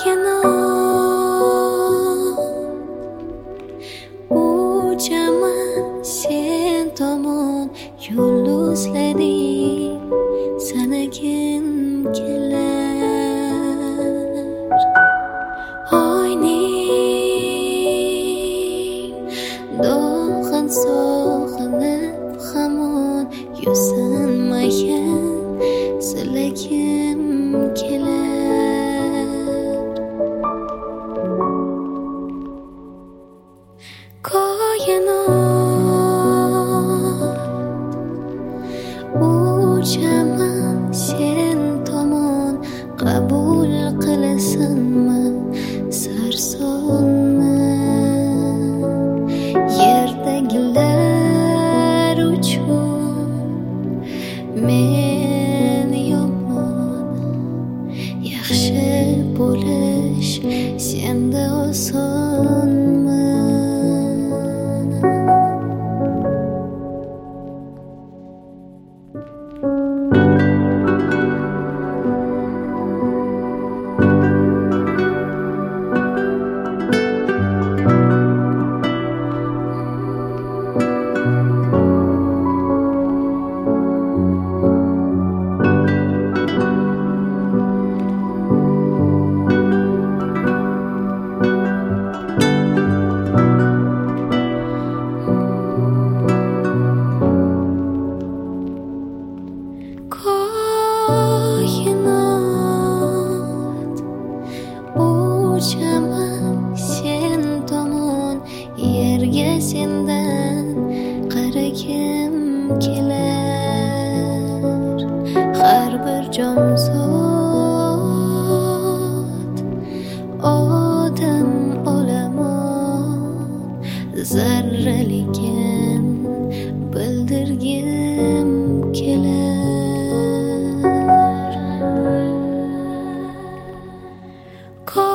uchaman sen tomon yulduzlaring sanagim kelar. Oyning dog'in sog'inib hamon yusinmagan silagim kelar. Koinot uchaman sen tomon qabul qilasanmi sarsonman. Yerdagilar uchun men yomon, yaxshi bo'lish senda osonmi? Koinot uchaman sen tomon, yerga sendan qaragim kelar. Har bir jonzot odam olamon zarraligan bildirgim kelar.